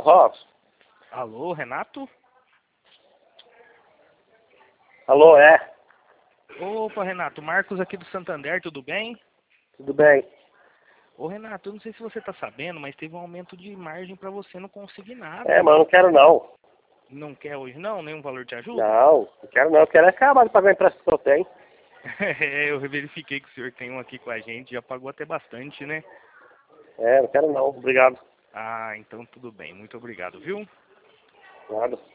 Ó, Alô, Renato? alô, é? Opa, Renato, Marcos aqui do Santander, tudo bem? Tudo bem? Ô, Renato, eu não sei se você tá sabendo, mas teve um aumento de margem pra você não conseguir nada. É, mas eu não quero não. Não quer hoje não? Nenhum valor te ajuda? Não quero não. Eu quero acabar de pagar o empréstimo que eu tenho. É, eu verifiquei que o senhor tem um aqui com a gente, já pagou até bastante, né? É, não quero não. Obrigado. Ah, então tudo bem. Muito obrigado, viu? Nada.